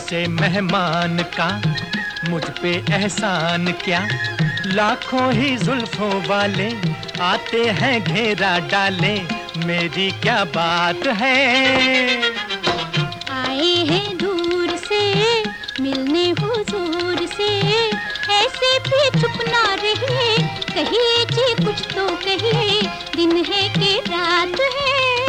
तुमसे मेहमान का मुझ पे एहसान क्या। लाखों ही जुल्फों वाले आते हैं घेरा डाले, मेरी क्या बात है। आए हैं दूर से मिलने हुजूर से, ऐसे भी चुप ना रहिए, कहिए जी कुछ तो कहिए, दिन है कि रात है।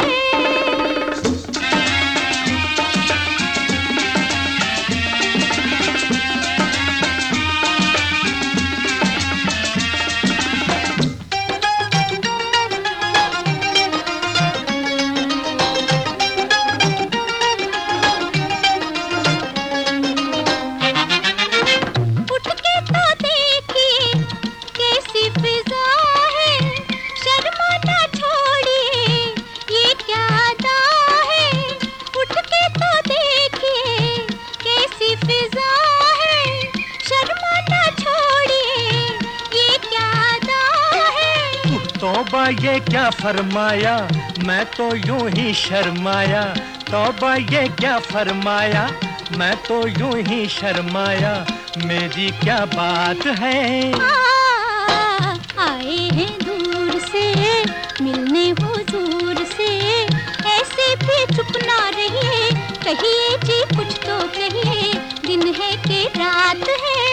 तौबा ये क्या फरमाया, मैं तो यूं ही शर्माया। तौबा ये क्या फरमाया, मैं तो यूं ही शर्माया, मेरी क्या बात है। आए हैं दूर से मिलने हुजूर से, ऐसे भी चुप ना रहिए, कहिए जी कुछ तो कहिए, दिन है कि रात है।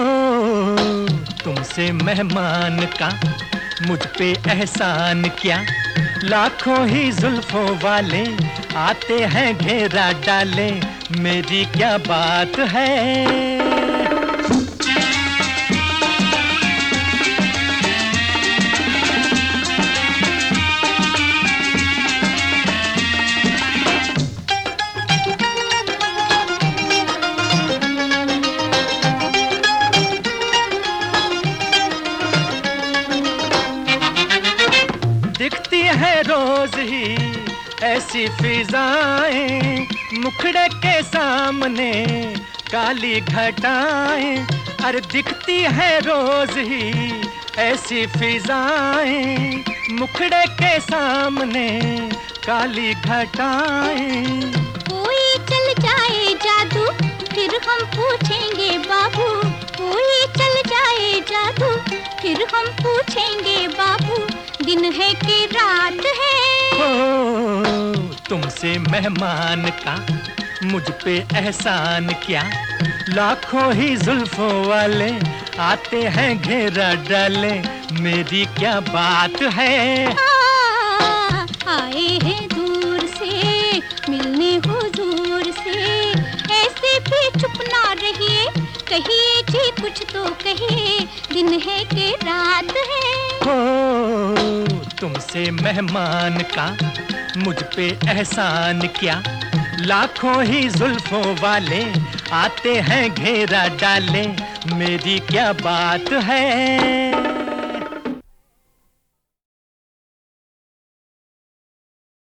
तुमसे मेहमान का मुझ पे एहसान क्या। लाखों ही जुल्फों वाले आते हैं घेरा डाले, मेरी क्या बात है। दिखती है रोज ही ऐसी फिजाएं, मुखड़े के सामने काली घटाएं। अरे दिखती है रोज ही ऐसी फिजाएं, मुखड़े के सामने काली घटाएं। कोई चल जाए जादू फिर हम पूछेंगे बाबू, कोई चल जाए जादू फिर हम पूछेंगे बाबू, दिन है कि रात है। तुमसे मेहमान का मुझ पे एहसान क्या। लाखों ही जुल्फों वाले आते हैं घेरा डाले, मेरी क्या बात है। आए हैं दूर से मिलने हुजूर से, ऐसे भी चुप ना रहिए, कहिए जी कुछ तो कहिए, दिन है कि रात है। तुमसे मेहमान का मुझ पे एहसान क्या। लाखों ही जुल्फों वाले आते हैं घेरा डाले, मेरी क्या बात है।